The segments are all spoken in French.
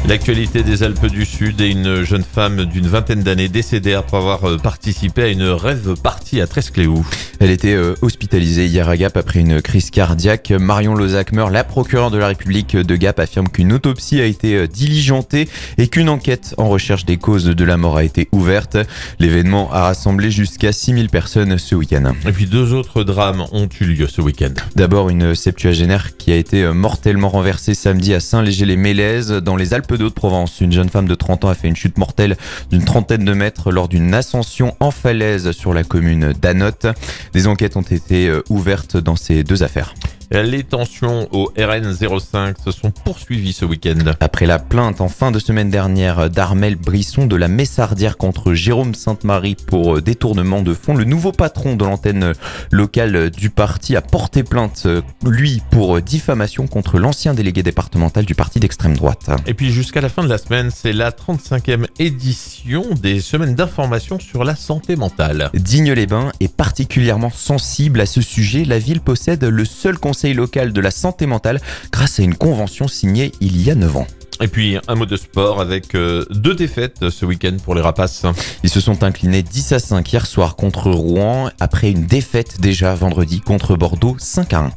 L'actualité des Alpes du Sud et une jeune femme d'une vingtaine d'années décédée après avoir participé à une rave party à Trescléou. Elle était hospitalisée hier à Gap après une crise cardiaque. Marion Lozac-Meur, la procureure de la République de Gap, affirme qu'une autopsie a été diligentée et qu'une enquête en recherche des causes de la mort a été ouverte. L'événement a rassemblé jusqu'à 6000 personnes ce week-end. Et puis 2 autres drames ont eu lieu ce week-end. D'abord, une septuagénaire qui a été mortellement renversée samedi à Saint-Léger-les-Mélèzes dans les Alpes de Haute-Provence. Une jeune femme de 30 ans a fait une chute mortelle d'une trentaine de mètres lors d'une ascension en falaise sur la commune d'Anotte. Des enquêtes ont été ouvertes dans ces 2 affaires. Les tensions au RN 05 se sont poursuivies ce week-end. Après la plainte en fin de semaine dernière d'Armel Brisson de la Messardière contre Jérôme Sainte-Marie pour détournement de fonds, le nouveau patron de l'antenne locale du parti a porté plainte, lui, pour diffamation contre l'ancien délégué départemental du parti d'extrême droite. Et puis jusqu'à la fin de la semaine, c'est la 35e édition des semaines d'information sur la santé mentale. Digne-les-Bains est particulièrement sensible à ce sujet. La ville possède le seul conseil local de la santé mentale grâce à une convention signée il y a 9 ans. Et puis un mot de sport avec 2 défaites ce week-end pour les Rapaces. Ils se sont inclinés 10-5 hier soir contre Rouen après une défaite déjà vendredi contre Bordeaux 5-1.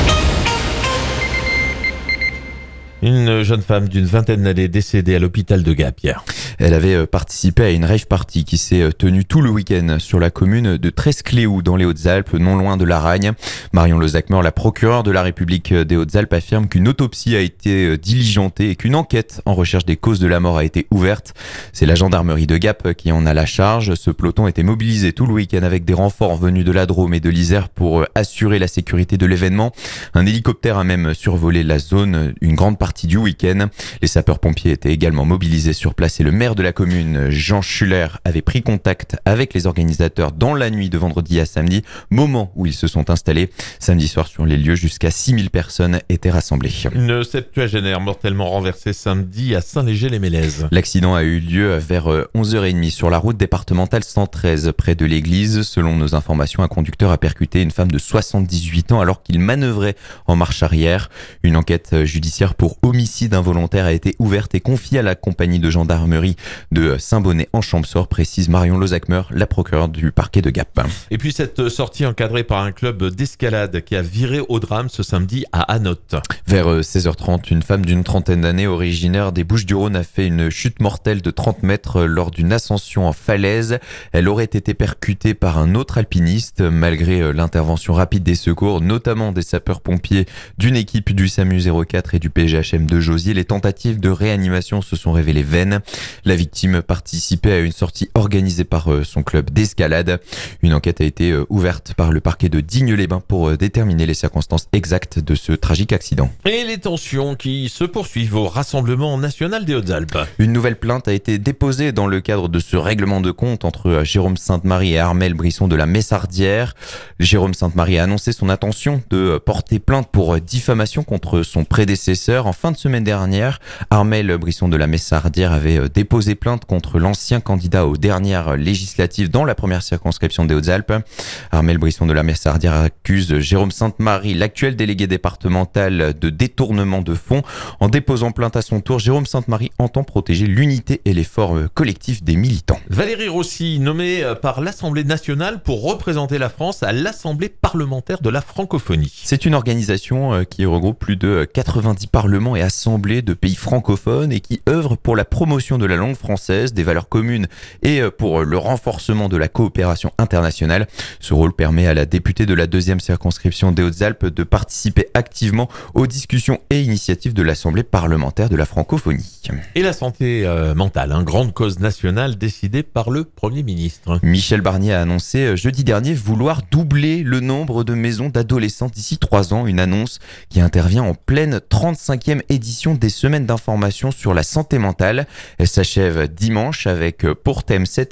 Une jeune femme d'une vingtaine d'années décédée à l'hôpital de Gap hier. Elle avait participé à une rave party qui s'est tenue tout le week-end sur la commune de Trescléou dans les Hautes-Alpes, non loin de Laragne. Marion Lozac-Meur, la procureure de la République des Hautes-Alpes, affirme qu'une autopsie a été diligentée et qu'une enquête en recherche des causes de la mort a été ouverte. C'est la gendarmerie de Gap qui en a la charge. Ce peloton était mobilisé tout le week-end avec des renforts venus de la Drôme et de l'Isère pour assurer la sécurité de l'événement. Un hélicoptère a même survolé la zone une grande partie du week-end. Les sapeurs-pompiers étaient également mobilisés sur place et le maire de la commune, Jean Schuller, avait pris contact avec les organisateurs dans la nuit de vendredi à samedi, moment où ils se sont installés. Samedi soir, sur les lieux, jusqu'à 6000 personnes étaient rassemblées. Une septuagénaire mortellement renversée samedi à Saint-Léger-les-Mélèzes. L'accident a eu lieu vers 11h30 sur la route départementale 113 près de l'église. Selon nos informations, un conducteur a percuté une femme de 78 ans alors qu'il manœuvrait en marche arrière. Une enquête judiciaire pour homicide involontaire a été ouverte et confiée à la compagnie de gendarmerie de Saint-Bonnet-en-Champsaur, précise Marion Lozac-Meur, la procureure du parquet de Gap. Et puis cette sortie encadrée par un club d'escalade qui a viré au drame ce samedi à Anotte. Vers 16h30, une femme d'une trentaine d'années originaire des Bouches-du-Rhône a fait une chute mortelle de 30 mètres lors d'une ascension en falaise. Elle aurait été percutée par un autre alpiniste. Malgré l'intervention rapide des secours, notamment des sapeurs-pompiers, d'une équipe du SAMU 04 et du PGHM de Josier, les tentatives de réanimation se sont révélées vaines. La victime participait à une sortie organisée par son club d'escalade. Une enquête a été ouverte par le parquet de Digne-les-Bains pour déterminer les circonstances exactes de ce tragique accident. Et les tensions qui se poursuivent au Rassemblement national des Hautes-Alpes. Une nouvelle plainte a été déposée dans le cadre de ce règlement de compte entre Jérôme Sainte-Marie et Armel Brisson de la Messardière. Jérôme Sainte-Marie a annoncé son intention de porter plainte pour diffamation contre son prédécesseur. En fin de semaine dernière, Armel Brisson de la Messardière avait déposé plainte contre l'ancien candidat aux dernières législatives dans la première circonscription des Hautes-Alpes. Armel Brisson de la Messardière accuse Jérôme Sainte-Marie, l'actuel délégué départemental, de détournement de fonds. En déposant plainte à son tour, Jérôme Sainte-Marie entend protéger l'unité et l'effort collectif des militants. Valérie Rossi, nommée par l'Assemblée nationale pour représenter la France à l'Assemblée parlementaire de la francophonie. C'est une organisation qui regroupe plus de 90 parlements et assemblées de pays francophones et qui œuvre pour la promotion de la langue française, des valeurs communes et pour le renforcement de la coopération internationale. Ce rôle permet à la députée de la 2e circonscription des Hautes-Alpes de participer activement aux discussions et initiatives de l'Assemblée parlementaire de la francophonie. Et la santé mentale, grande cause nationale décidée par le Premier ministre. Michel Barnier a annoncé jeudi dernier vouloir doubler le nombre de maisons d'adolescents d'ici 3 ans, une annonce qui intervient en pleine 35e édition des semaines d'information sur la santé mentale. Elle s'achève dimanche avec pour thème cette année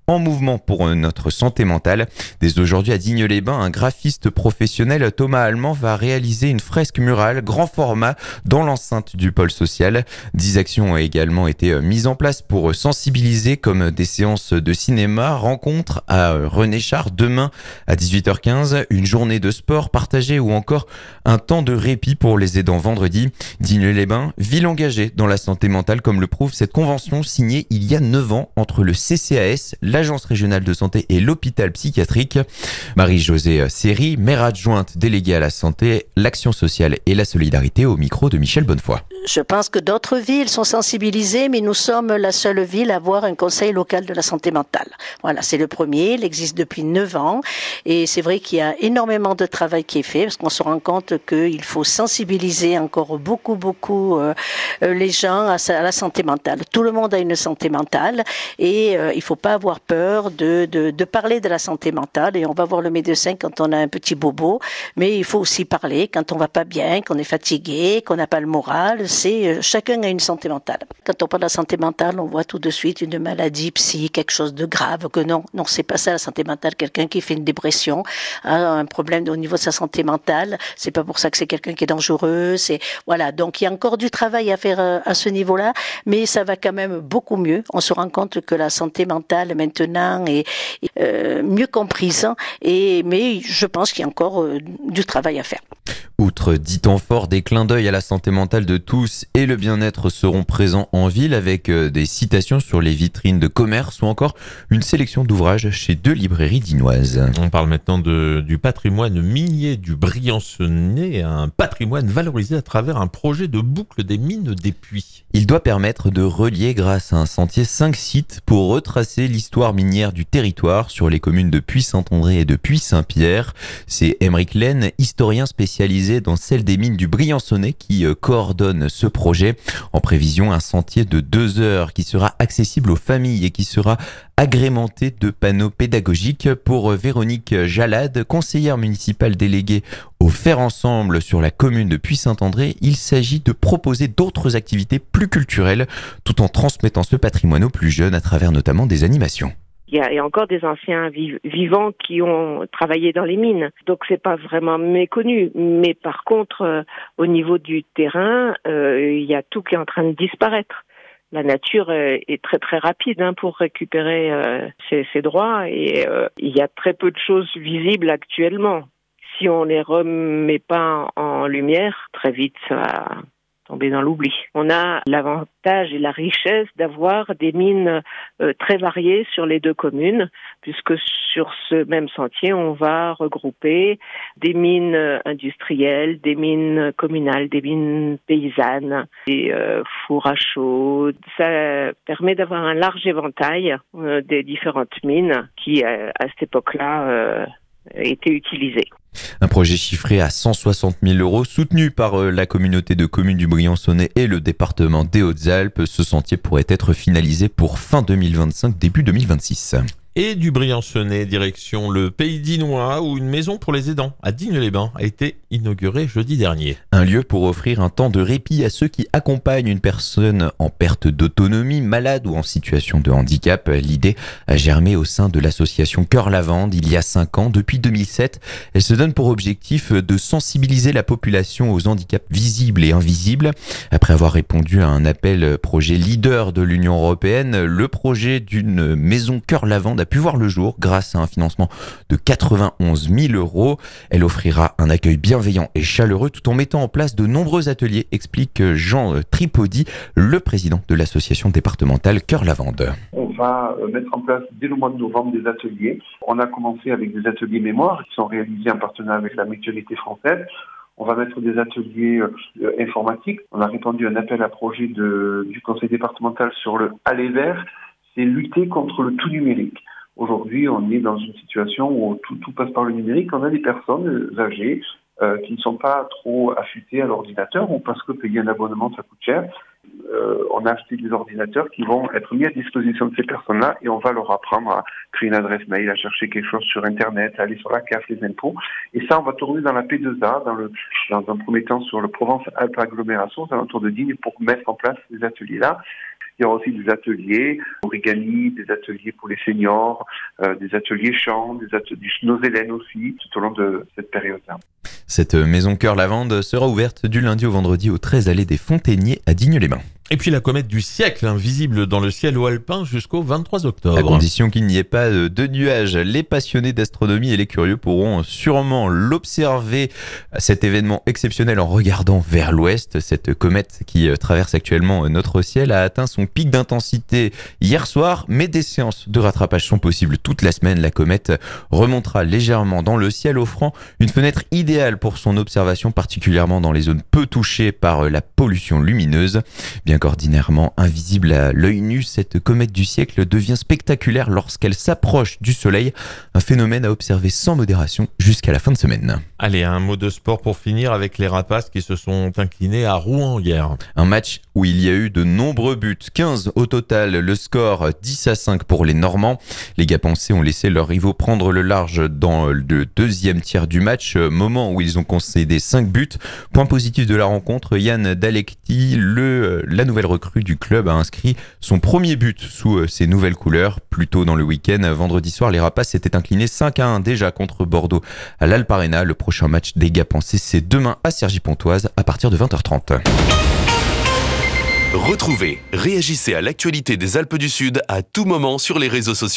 en mouvement pour notre santé mentale. Dès aujourd'hui à Digne-les-Bains, un graphiste professionnel, Thomas Allemand, va réaliser une fresque murale grand format dans l'enceinte du pôle social. 10 actions ont également été mises en place pour sensibiliser, comme des séances de cinéma, rencontres à René Char demain à 18h15, une journée de sport partagée ou encore un temps de répit pour les aidants vendredi. Digne-les-Bains, ville engagée dans la santé mentale, comme le prouve cette convention signée il y a 9 ans entre le CCAS, l'Agence régionale de santé et l'hôpital psychiatrique. Marie-Josée Seri, maire adjointe déléguée à la santé, l'action sociale et la solidarité, au micro de Michel Bonnefoy. Je pense que d'autres villes sont sensibilisées, mais nous sommes la seule ville à avoir un conseil local de la santé mentale. Voilà, c'est le premier, il existe depuis 9 ans, et c'est vrai qu'il y a énormément de travail qui est fait, parce qu'on se rend compte qu'il faut sensibiliser encore beaucoup les gens à la santé mentale. Tout le monde a une santé mentale, et il faut pas avoir peur de parler de la santé mentale, et on va voir le médecin quand on a un petit bobo, mais il faut aussi parler quand on va pas bien, qu'on est fatigué, qu'on n'a pas le moral. Chacun a une santé mentale. Quand on parle de la santé mentale, on voit tout de suite une maladie psy, quelque chose de grave, que non, c'est pas ça la santé mentale. Quelqu'un qui fait une dépression a un problème au niveau de sa santé mentale, c'est pas pour ça que c'est quelqu'un qui est dangereux, voilà. Donc il y a encore du travail à faire à ce niveau-là, mais ça va quand même beaucoup mieux. On se rend compte que la santé mentale maintenant est mieux comprise, mais je pense qu'il y a encore du travail à faire. Outre 10 temps forts, des clins d'œil à la santé mentale de tous et le bien-être seront présents en ville, avec des citations sur les vitrines de commerce ou encore une sélection d'ouvrages chez 2 librairies dinoises. On parle maintenant du patrimoine minier du Briançonnais, un patrimoine valorisé à travers un projet de boucle des mines des puits. Il doit permettre de relier grâce à un sentier 5 sites pour retracer l'histoire minière du territoire sur les communes de Puy-Saint-André et de Puy-Saint-Pierre. C'est Émeric Laine, historien spécialisé dans celle des mines du Briançonnais, qui coordonne ce projet. En prévision, un sentier de 2 heures qui sera accessible aux familles et qui sera agrémenté de panneaux pédagogiques. Pour Véronique Jalade, conseillère municipale déléguée au Faire Ensemble sur la commune de Puy-Saint-André, il s'agit de proposer d'autres activités plus culturelles tout en transmettant ce patrimoine aux plus jeunes à travers notamment des animations. Il y a encore des anciens vivants qui ont travaillé dans les mines, donc c'est pas vraiment méconnu. Mais par contre, au niveau du terrain, il y a tout qui est en train de disparaître. La nature est très très rapide pour récupérer ses droits, et il y a très peu de choses visibles actuellement. Si on les remet pas en lumière, très vite ça va tomber dans l'oubli. On a l'avantage et la richesse d'avoir des mines très variées sur les 2 communes, puisque sur ce même sentier, on va regrouper des mines industrielles, des mines communales, des mines paysannes, des fours à chaud. Ça permet d'avoir un large éventail des différentes mines qui, à cette époque-là, étaient utilisées. Un projet chiffré à 160 000 € soutenu par la communauté de communes du Briançonnais et le département des Hautes-Alpes. Ce sentier pourrait être finalisé pour fin 2025, début 2026. Et du Briançonnais, direction le Pays Dinois, où une maison pour les aidants à Digne-les-Bains a été inaugurée jeudi dernier. Un lieu pour offrir un temps de répit à ceux qui accompagnent une personne en perte d'autonomie, malade ou en situation de handicap. L'idée a germé au sein de l'association Cœur Lavande il y a 5 ans. Depuis 2007, elle se donne pour objectif de sensibiliser la population aux handicaps visibles et invisibles. Après avoir répondu à un appel projet leader de l'Union européenne, le projet d'une maison Cœur Lavande a pu voir le jour grâce à un financement de 91 000 €. Elle offrira un accueil bienveillant et chaleureux tout en mettant en place de nombreux ateliers, explique Jean Tripodi, le président de l'association départementale Cœur Lavande. On va mettre en place dès le mois de novembre des ateliers. On a commencé avec des ateliers mémoire qui sont réalisés en partenariat avec la Mutualité française. On va mettre des ateliers informatiques. On a répondu à un appel à projet du conseil départemental sur le Aller Vert. C'est lutter contre le tout numérique. Aujourd'hui, on est dans une situation où tout passe par le numérique. On a des personnes âgées qui ne sont pas trop affûtées à l'ordinateur, ou parce que payer un abonnement, ça coûte cher. On a acheté des ordinateurs qui vont être mis à disposition de ces personnes-là, et on va leur apprendre à créer une adresse mail, à chercher quelque chose sur Internet, à aller sur la CAF, les impôts. Et ça, on va tourner dans la P2A, dans un premier temps sur le Provence-Alpes Agglomération, aux alentours de Digne, pour mettre en place ces ateliers-là. Il y aura aussi des ateliers origami, des ateliers pour les seniors, des ateliers chant, du Snozelen aussi, tout au long de cette période-là. Cette maison Cœur Lavande sera ouverte du lundi au vendredi au 13 allée des Fontainiers à Digne-les-Bains. Et puis la comète du siècle, visible dans le ciel alpin jusqu'au 23 octobre. À condition qu'il n'y ait pas de nuages, les passionnés d'astronomie et les curieux pourront sûrement l'observer, cet événement exceptionnel, en regardant vers l'ouest. Cette comète qui traverse actuellement notre ciel a atteint son pic d'intensité hier soir, mais des séances de rattrapage sont possibles toute la semaine. La comète remontera légèrement dans le ciel, offrant une fenêtre idéale pour son observation, particulièrement dans les zones peu touchées par la pollution lumineuse. Bien qu'ordinairement invisible à l'œil nu, cette comète du siècle devient spectaculaire lorsqu'elle s'approche du soleil, un phénomène à observer sans modération jusqu'à la fin de semaine. Allez, un mot de sport pour finir avec les Rapaces qui se sont inclinés à Rouen hier. Un match où il y a eu de nombreux buts, 15 au total, le score 10-5 pour les Normands. Les Gapençais ont laissé leurs rivaux prendre le large dans le deuxième tiers du match, moment où ils ont concédé 5 buts. Point positif de la rencontre, Yann Dalekti, la nouvelle recrue du club, a inscrit son premier but sous ses nouvelles couleurs. Plus tôt dans le week-end, vendredi soir, les Rapaces s'étaient inclinés 5-1 déjà contre Bordeaux à l'Alparena. Le prochain match des Gapençais, c'est demain à Cergy-Pontoise à partir de 20h30. Retrouvez, réagissez à l'actualité des Alpes du Sud à tout moment sur les réseaux sociaux.